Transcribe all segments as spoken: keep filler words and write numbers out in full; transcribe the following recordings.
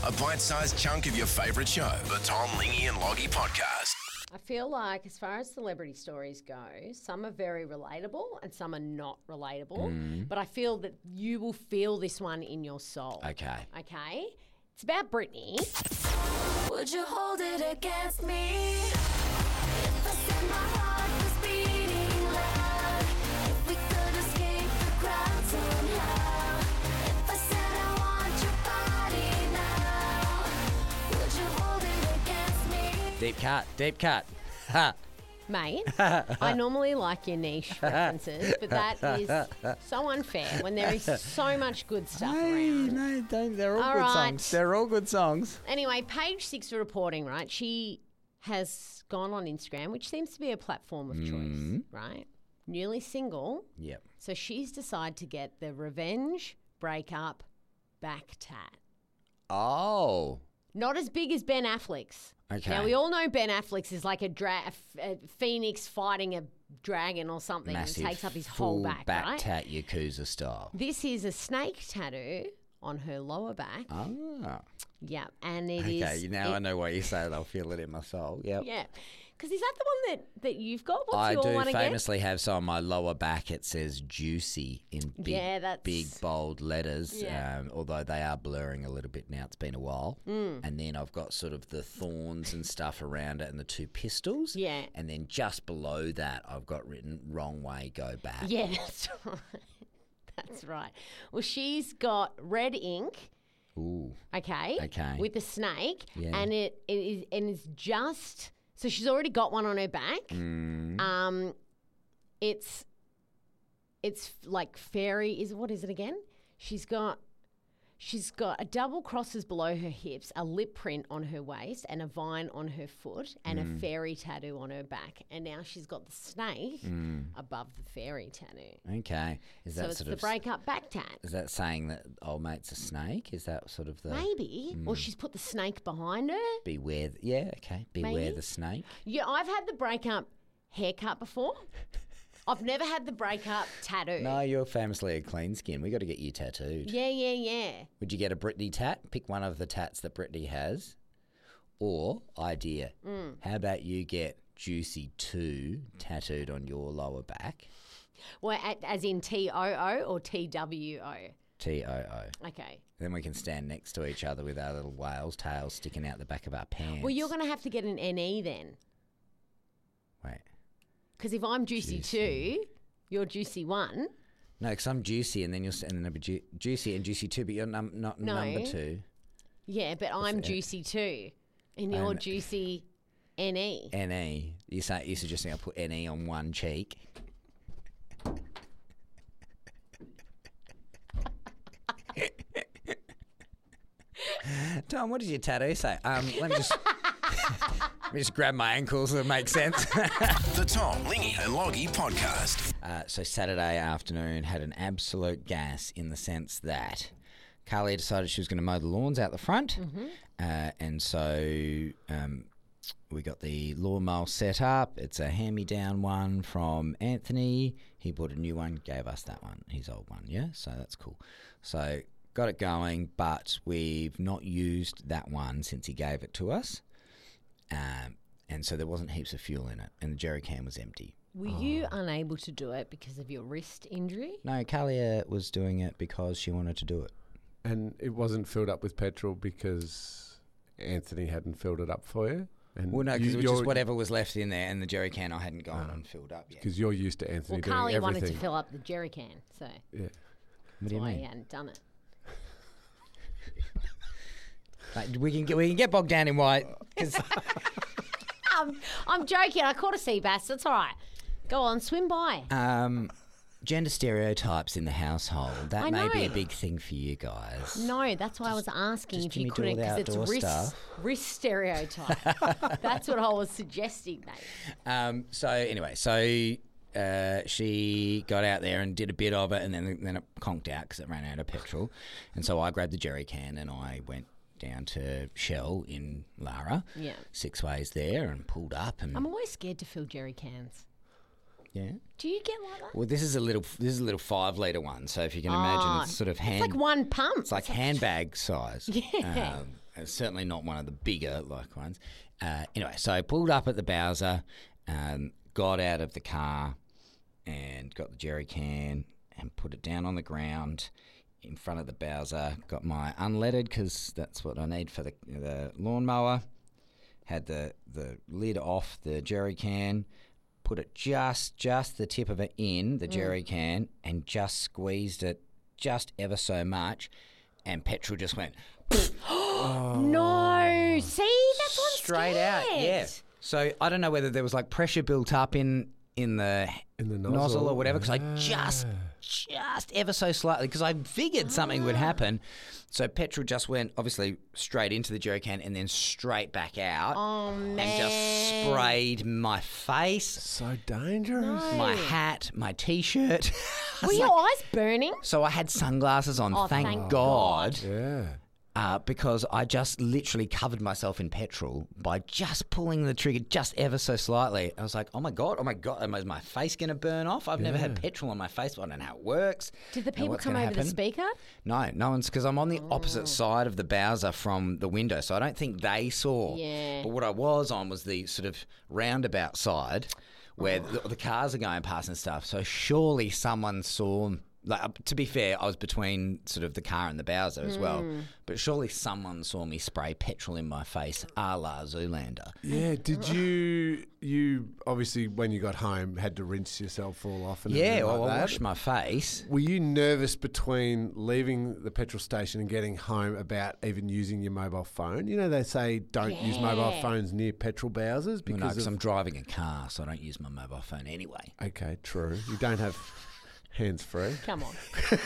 A bite-sized chunk of your favourite show. The Tom, Lingy and Loggy Podcast. I feel like as far as celebrity stories go, some are very relatable and some are not relatable. Mm. But I feel that you will feel this one in your soul. Okay. Okay? It's about Britney. Would you hold it against me? If I said my heart was beating loud, if we could escape the crowd somehow, if I said I want your body now, would you hold it against me? Deep cut, deep cut. Ha. Mate, I normally like your niche references, but that is so unfair when there is so much good stuff Hey, around. no, don't. They're all, All good right. songs. They're all good songs. Anyway, Page Six reporting, right? She has gone on Instagram, which seems to be a platform of choice, right? Newly single. Yep. So she's decided to get the revenge breakup back tat. Oh. Not as big as Ben Affleck's. Okay. Now, we all know Ben Affleck's is like a, dra- a f- a phoenix fighting a dragon or something. Massive. And takes up his full whole back, back right? tat Yakuza style. This is a snake tattoo on her lower back. Ah. Yeah, and it is. Okay, now it- I know why you say it. I'll feel it in my soul. Yep. Yeah. Because is that the one that, that you've got? What's I your do one again? famously have, so on my lower back it says juicy in big, Yeah, that's- big bold letters, Yeah. um, although they are blurring a little bit now. It's been a while. Mm. And then I've got sort of the thorns and stuff around it and the two pistols. Yeah. And then just below that I've got written wrong way, go back. Yeah, that's right. That's right. Well, she's got red ink. Ooh. Okay. Okay. With the snake, Yeah. and it, it is and it's just so she's already got one on her back. Mm. Um, it's it's like fairy is what is it again? She's got she's got a double crosses below her hips, a lip print on her waist, and a vine on her foot, and Mm. a fairy tattoo on her back. And now she's got the snake above the fairy tattoo. Okay. Is So that it's sort the of breakup back tat. is that saying that old mate's a snake? Is that sort of the Maybe. Or she's put the snake behind her. beware? th- yeah. Okay. Beware Maybe. the snake. Yeah, I've had the breakup haircut before. I've never had the breakup tattoo. No, you're famously a clean skin. We got to get you tattooed. Yeah, yeah, yeah. Would you get a Britney tat? Pick one of the tats that Britney has. Or, idea, Mm. how about you get Juicy two tattooed on your lower back? Well, at, as in T O O or T W O? T O O. Okay. Then we can stand next to each other with our little whales' tails sticking out the back of our pants. Well, you're going to have to get an N E then. Wait. Because if I'm Juicy, Juicy. two, you're Juicy one. No, because I'm Juicy and then you're and then I'll be ju- Juicy and Juicy two, but you're num- not No. number two. Yeah, but I'm Juicy two. And you're And- Juicy N E. N E. You say you're suggesting I put N E on one cheek. Tom, what does your tattoo say? Um, let me just let me just grab my ankles. It makes sense. The Tom, Lingy and Loggy Podcast. uh, so Saturday afternoon had an absolute gas in the sense that Carly decided she was going to mow the lawns out the front, uh, and so um, we got the lawnmower set up. It's a hand-me-down one from Anthony. He bought a new one, gave us that one, his old one. Yeah, so that's cool. So got it going, but we've not used that one since he gave it to us. Um, and so there wasn't heaps of fuel in it, and the jerry can was empty. Were you unable to do it because of your wrist injury? No, Kalia was doing it because she wanted to do it. And it wasn't filled up with petrol because Anthony hadn't filled it up for you? And Well, no, because you- it was you're- just whatever was left in there, and the jerry can I hadn't gone and filled up yet. Because you're used to Anthony Well, doing Carly everything. wanted to fill up the jerry can, so Yeah. What do that's you why he mean? hadn't done it. Like, we can get we can get bogged down in why. 'Cause Um, I'm joking. I caught a sea bass. That's all right. Go on, swim by. um, gender stereotypes in the household that I may be a know. big thing for you guys. No, that's why I was asking just if you Jimmy do couldn't, all the because it's outdoor wrist, stuff. wrist stereotype. That's what I was suggesting, mate. Um, so anyway, so uh, she got out there and did a bit of it, and then then it conked out because it ran out of petrol, and so I grabbed the jerry can and I went down to Shell in Lara, Yeah. six ways there, and pulled up and I'm always scared to fill jerry cans. yeah. Do you get like that? Well, this is a little this is a little five litre one, so if you can imagine, Ah, it's sort of hand. It's like one pump. It's like handbag size. Yeah. Um, It's certainly not one of the bigger like ones. Uh, anyway, so I pulled up at the Bowser, um, got out of the car, and got the jerry can and put it down on the ground in front of the Bowser. Got my unleaded because that's what I need for the the lawnmower. Had the the lid off the jerry can. Put it just just the tip of it in the jerry can and just squeezed it just ever so much, and petrol just went No, see, that's what I'm straight out. scared. Yeah. So I don't know whether there was like pressure built up in in the In the nozzle, nozzle. or whatever, because I just just ever so slightly, because I figured something would happen. So petrol just went obviously straight into the jerry can and then straight back out. Oh, man. And just sprayed my face, So dangerous. my hat, my t-shirt. I Were was your like- eyes burning? so I had sunglasses on, Oh, thank, thank God, God. Yeah. Uh, because I just literally covered myself in petrol by just pulling the trigger just ever so slightly. I was like, oh my God, oh my God, am- is my face going to burn off? I've never had Yeah. petrol on my face, but I don't know how it works. Did the know people what's come gonna over the happen. speaker? No, no one's, because I'm on the opposite side of the Bowser from the window, so I don't think they saw. Yeah. But what I was on was the sort of roundabout side where Oh. the, the cars are going past and stuff. So surely someone saw. Like, uh, to be fair, I was between sort of the car and the Bowser as well. Hmm. But surely someone saw me spray petrol in my face, a la Zoolander. Yeah. Did you, you obviously, when you got home, had to rinse yourself all off and Yeah, everything well, like I that? washed my face. Were you nervous between leaving the petrol station and getting home about even using your mobile phone? You know, they say don't use mobile Yeah. phones near petrol Bowsers Well, no, because because of... I'm driving a car, so I don't use my mobile phone anyway. Okay, true. You don't have hands-free. Come on.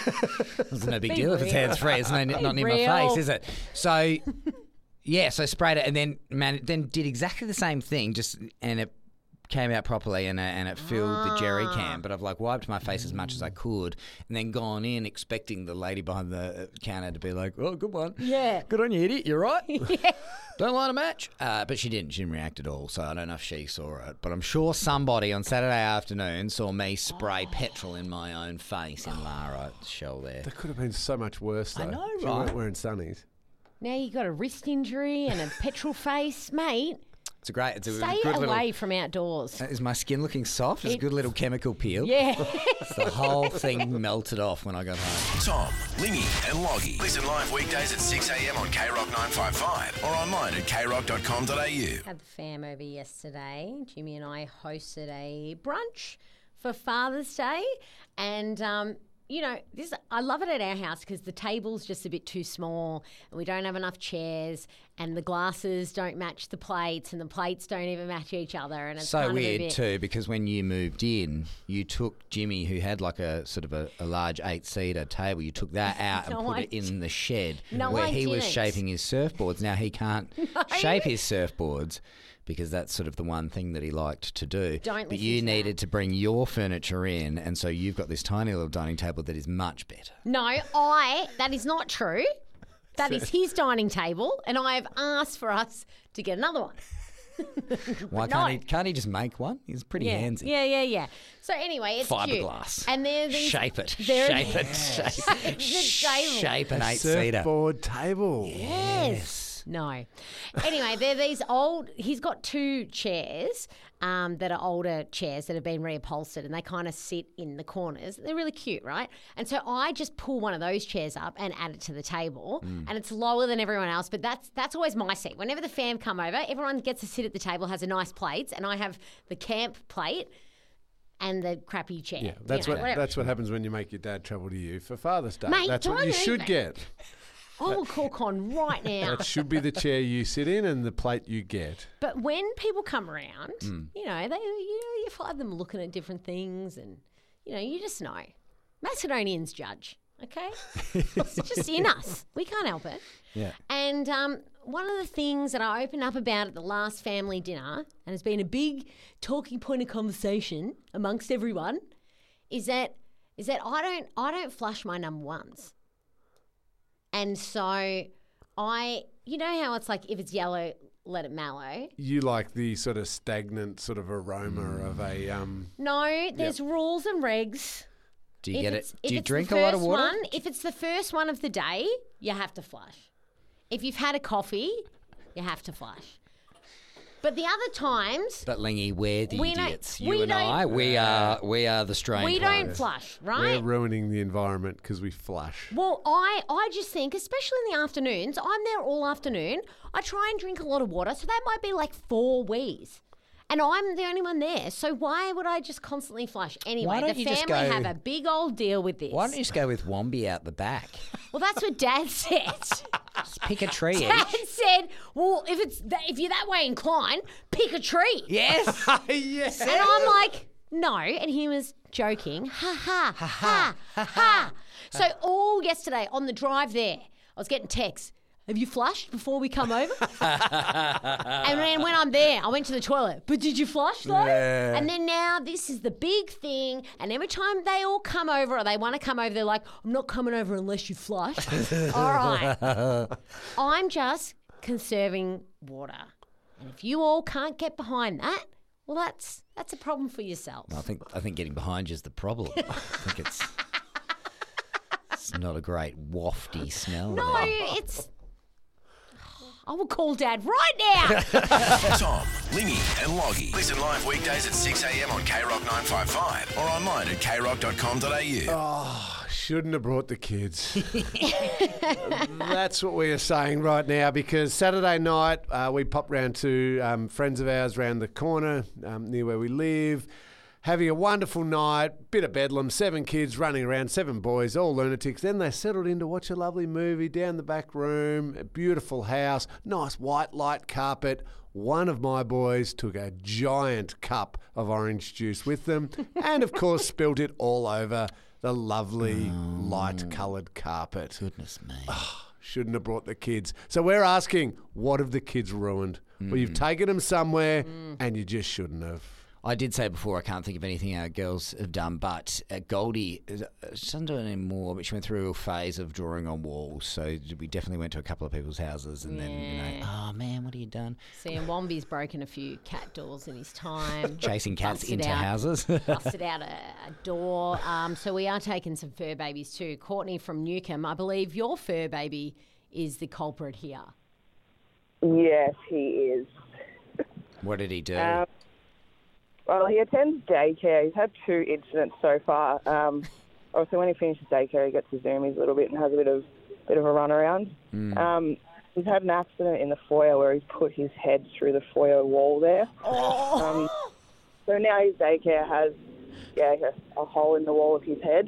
It's no big Be deal if it's real. hands free. It's no, not near real. my face, is it? So, yeah, so sprayed it and then man, then did exactly the same thing, just and it came out properly and, uh, and it filled the jerry Ah. can. But I've like wiped my face as much as I could and then gone in expecting the lady behind the counter to be like, "Oh, good one, Yeah. good on you, idiot. You're right. Don't light a match." Uh, but she didn't. She didn't react at all. So I don't know if she saw it. But I'm sure somebody on Saturday afternoon saw me spray petrol in my own face in Lara Shell there. That could have been so much worse, though. I know, if you right? weren't wearing sunnies. Now you got a wrist injury and a petrol face, mate. It's a great. It's a Stay good away little. from outdoors. Is my skin looking soft? It's a It- good little chemical peel. Yeah. The whole thing melted off when I got home. Tom, Lingy, and Loggy. Listen live weekdays at six a.m. on K Rock nine five five or online at k rock dot com dot a u. Had the fam over yesterday. Jimmy and I hosted a brunch for Father's Day, and um, you know, this I love it at our house because the table's just a bit too small, and we don't have enough chairs, and the glasses don't match the plates, and the plates don't even match each other, and it's So kind of a weird bit, too, because when you moved in, you took Jimmy, who had like a sort of a, a large eight-seater table. You took that out and No, put I it in the shed No, where I he was didn't. shaping his surfboards. Now he can't shape his surfboards because that's sort of the one thing that he liked to do. Don't but listen you to needed that. to bring your furniture in, and so you've got this tiny little dining table that is much better. No, I. That is not true. That is his dining table, and I have asked for us to get another one. Why no. can't he? Can't he just make one? He's pretty Yeah, handsy. yeah, yeah, yeah. So anyway, it's cute. Fiberglass. And there are these Shape it. there- Shape it. Shape, The table. shape an eight-seater. Surfboard table. Yes. No. Anyway, they're these old. He's got two chairs um, that are older chairs that have been reupholstered, and they kind of sit in the corners. They're really cute, right? And so I just pull one of those chairs up and add it to the table, Mm. and it's lower than everyone else. But that's that's always my seat. Whenever the fam come over, everyone gets to sit at the table, has a nice plates, and I have the camp plate and the crappy chair. Yeah, that's You know, what whatever. that's what happens when you make your dad travel to you for Father's Day. Mate, that's what don't you should even. get. I will call Con right now. That should be the chair you sit in and the plate you get. But when people come around, Mm. you know, they you know, you find them looking at different things, and you know, you just know. Macedonians judge, okay? It's just in us. We can't help it. Yeah. And um, one of the things that I opened up about at the last family dinner, and has been a big talking point of conversation amongst everyone, is that is that I don't I don't flush my number ones. And so I, you know how it's like if it's yellow, let it mallow. You like the sort of stagnant sort of aroma of a um. No, there's rules and regs. Do you If get it's- it? if Do you it's drink the a lot of first water? One, if it's the first one of the day, you have to flush. if you've had a coffee, you have to flush. But the other times, But Lingy, we're the We don't- idiots. You we and don't- I, we are we are the strange we don't ones. flush, We're right? ruining the environment because we flush. Well, I, I just think, especially in the afternoons, I'm there all afternoon. I try and drink a lot of water, so that might be like four wees. And I'm the only one there, so why would I just constantly flush? Anyway, Why don't the you just family go- have a big old deal with this. Why don't you just go with Wombi out the back? Well, that's what Dad said. Just pick a tree Dad each. said, "Well, if it's that, if you're that way inclined, pick a tree." Yes. Yes. And I'm like, "No," and he was joking. Ha ha ha ha ha. ha. So all yesterday on the drive there, I was getting texts. Have you flushed before we come over? And then when I'm there, I went to the toilet. But did you flush though? Yeah. And then now this is the big thing. And every time they all come over or they want to come over, they're like, I'm not coming over unless you flush. All right. I'm just conserving water. And if you all can't get behind that, well, that's that's a problem for yourselves. I think I think getting behind you is the problem. I think it's it's not a great wafty smell. No, there. it's... I will call Dad right now. Tom, Lingy, and Loggy. Listen live weekdays at six a.m. on K Rock nine five five or online at k rock dot com dot a u. Oh, shouldn't have brought the kids. That's what we are saying right now because Saturday night uh, we popped round to um, friends of ours round the corner um, near where we live. Having a wonderful night, bit of bedlam, seven kids running around, seven boys, all lunatics. Then they settled in to watch a lovely movie down the back room, a beautiful house, nice white light carpet. One of my boys took a giant cup of orange juice with them and, of course, spilt it all over the lovely light-coloured carpet. Goodness me. Shouldn't have brought the kids. So we're asking, what have the kids ruined? Well, you've taken them somewhere and you just shouldn't have. I did say before I can't think of anything our girls have done, but uh, Goldie, uh, she doesn't do it anymore, but she went through a phase of drawing on walls. So we definitely went to a couple of people's houses and then, you know, oh man, what have you done? See, and Wombi's broken a few cat doors in his time. Chasing cats Busted into out- houses. Busted out a, a door. Um, so we are taking some fur babies too. Courtney from Newcomb, I believe your fur baby is the culprit here. Yes, he is. What did he do? Um, well, he attends daycare. He's had two incidents so far. Um, obviously, when he finishes daycare, he gets to Zoomies a little bit and has a bit of bit of a run around. Mm. Um, he's had an accident in the foyer where he's put his head through the foyer wall there. Um, so now his daycare has yeah a, a hole in the wall of his head.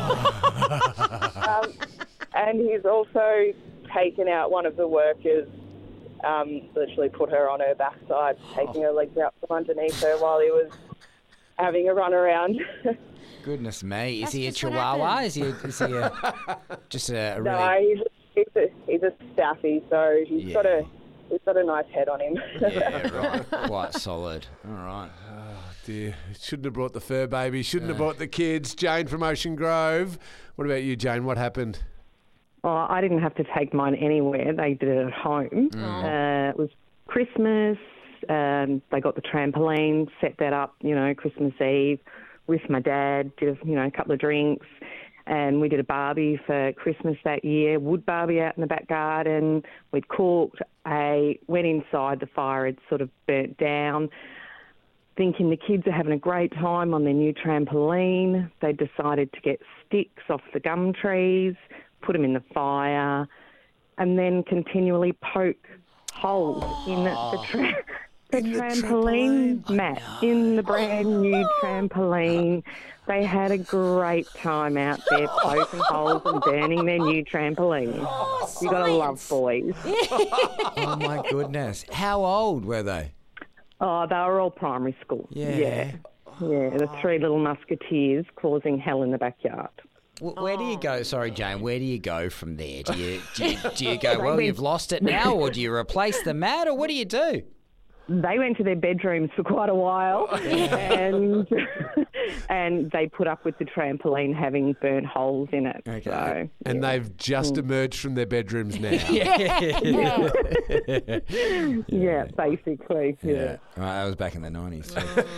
um, and he's also taken out one of the workers. Um, literally put her on her backside, taking her legs out from underneath her while he was having a run around. Goodness me. Is That's he a just what chihuahua? happened. Is he, a, is he a, just a, a really... No, he's, he's, a, he's a staffy, so he's Yeah. got a he's got a nice head on him. Yeah, right. Quite solid. All right. Dear, shouldn't have brought the fur baby, shouldn't have brought the kids. Jane from Ocean Grove. What about you, Jane? What happened? Oh, I didn't have to take mine anywhere. They did it at home. Uh, it was Christmas. Um, they got the trampoline, set that up, you know, Christmas Eve with my dad, did, a, you know, a couple of drinks. And we did a barbie for Christmas that year, wood barbie out in the back garden. We'd cooked. I went inside. The fire had sort of burnt down. Thinking the kids are having a great time on their new trampoline. They decided to get sticks off the gum trees, put them in the fire, and then continually poke holes in the, the, tra- the trampoline mat, in the brand new trampoline. They had a great time out there poking holes and burning their new trampoline. You got to love boys. Oh, my goodness. How old were they? Oh, they were all primary school. Yeah. Yeah, yeah the three little musketeers causing hell in the backyard. W- Where do you go? Sorry, Jane. Where do you go from there? Do you do you, do you go, well, you've lost it now, or do you replace the mat, or what do you do? They went to their bedrooms for quite a while, and and they put up with the trampoline having burnt holes in it. Okay. So, And they've just emerged from their bedrooms now. yeah, basically. Yeah. Yeah. Right, that was back in the nineties.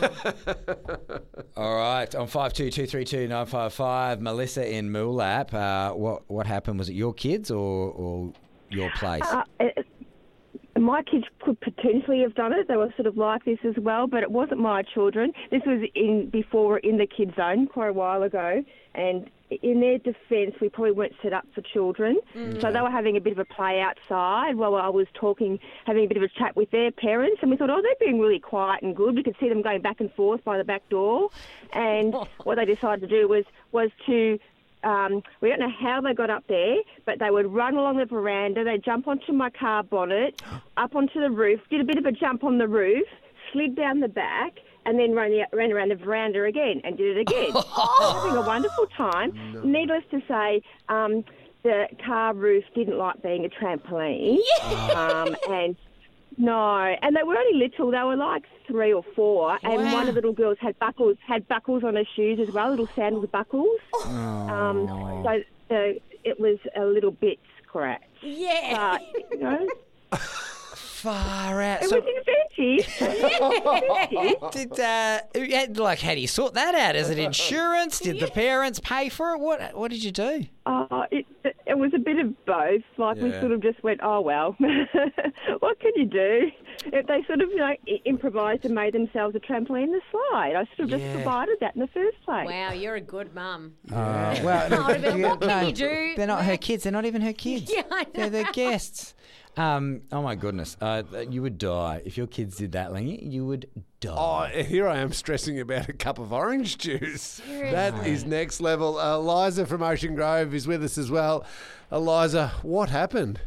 All right, on five two two three two nine five five, Melissa in Moolap. Uh, what what happened? Was it your kids or, or your place? Uh, it, my kids could potentially have done it. They were sort of like this as well, but it wasn't my children. This was in before in the kids' zone quite a while ago, and in their defence, we probably weren't set up for children. Mm. So they were having a bit of a play outside while I was talking, having a bit of a chat with their parents, and we thought, oh, they're being really quiet and good. We could see them going back and forth by the back door, and what they decided to do was was to. Um, we don't know how they got up there, but they would run along the veranda. They'd jump onto my car bonnet, up onto the roof, did a bit of a jump on the roof, slid down the back, and then ran, the, ran around the veranda again and did it again. Having a wonderful time. No. Needless to say, um, the car roof didn't like being a trampoline. Yeah. Um, and no, and they were only little. They were like three or four, and wow. one of the little girls had buckles had buckles on her shoes as well, little sandal buckles. Oh. Um, so uh, it was a little bit scratched. Yeah. But, you know, far out. It So- was inventive. Did uh, like how do you sort that out? Is it insurance? Did the parents pay for it? What What did you do? Uh, it, it was a bit of both. Like we Yeah. sort of just went, oh well, what can you do? If they sort of you know i- improvised and made themselves a trampoline and a slide. I sort of just Yeah. provided that in the first place. Wow, you're a good mum. Uh, well, No, but yeah, what can no, you do? They're not her kids. They're not even her kids. Yeah, I know. They're their guests. Um, oh my goodness, uh, you would die if your kids did that, Lingy. You would die. Oh, here I am stressing about a cup of orange juice. That is next level. Uh, Eliza from Ocean Grove is with us as well. Eliza, what happened?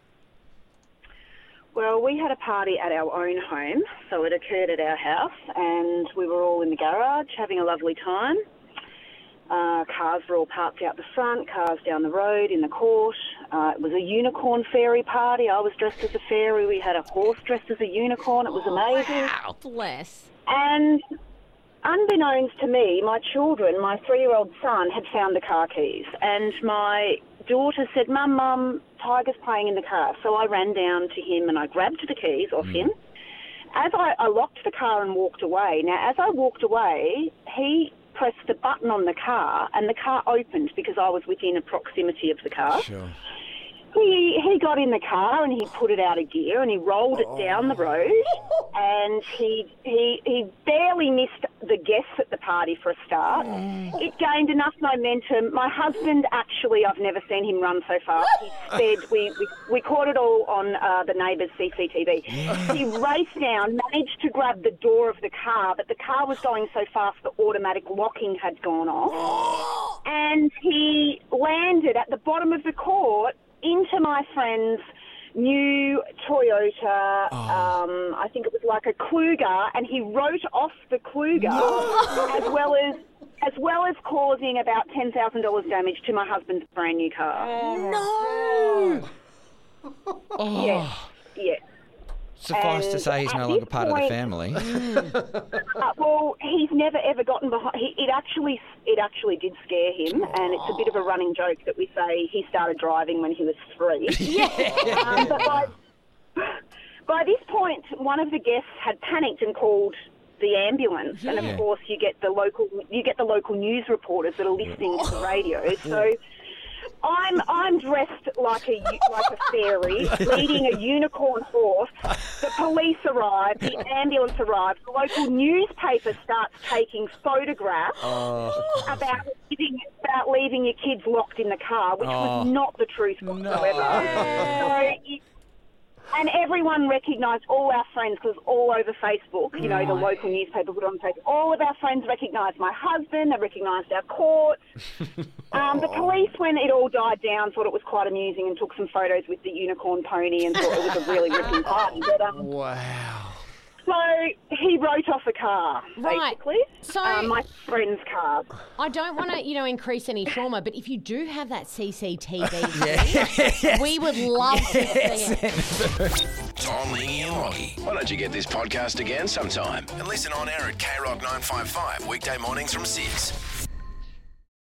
Well, we had a party at our own home, so it occurred at our house, and we were all in the garage having a lovely time. Uh, cars were all parked out the front, cars down the road, in the court. Uh, it was a unicorn fairy party. I was dressed as a fairy. We had a horse dressed as a unicorn. It was amazing. Wow, bless. And unbeknownst to me, my children, my three-year-old son, had found the car keys. And my daughter said, Mum, Mum, Tiger's playing in the car. So I ran down to him and I grabbed the keys off him. As I, I locked the car and walked away. Now, as I walked away, he pressed the button on the car and the car opened because I was within a proximity of the car. Sure. He he got in the car and he put it out of gear and he rolled it down the road and he he he barely missed the guests at the party for a start. It gained enough momentum. My husband, actually, I've never seen him run so fast. He sped. We we, we caught it all on uh, the neighbour's C C T V. He raced down, managed to grab the door of the car, but the car was going so fast the automatic locking had gone off. And he landed at the bottom of the court into my friend's new Toyota, um, I think it was like a Kluger, and he wrote off the Kluger as well as as well as causing about ten thousand dollars damage to my husband's brand new car. No. Oh. Yes, yes. Suffice to And say, he's at no longer this part of the point- family. Uh, well, he's never ever gotten behind. He, it actually, it actually did scare him, and it's a bit of a running joke that we say he started driving when he was three. um, but by, by this point, one of the guests had panicked and called the ambulance, and Yeah. of course, you get the local, you get the local news reporters that are listening to the radio. So. I'm I'm dressed like a like a fairy, leading a unicorn horse. The police arrive, the ambulance arrives, the local newspaper starts taking photographs about leaving, about leaving your kids locked in the car, which Oh. was not the truth whatsoever. So it, and everyone recognised, all our friends, because all over Facebook, you know, the local newspaper put on Facebook, all of our friends recognised my husband, they recognised our court. Um, the police, when it all died down, thought it was quite amusing and took some photos with the unicorn pony and thought it was a really ripping party. But, um, Wow. so he wrote off a car, Right. basically. So- um, my friend's car. I don't want to, you know, increase any trauma, but if you do have that C C T V, we would love to see it. Tom, Lingy and Lockie. Why don't you get this podcast again sometime and listen on air at K Rock nine five five weekday mornings from six.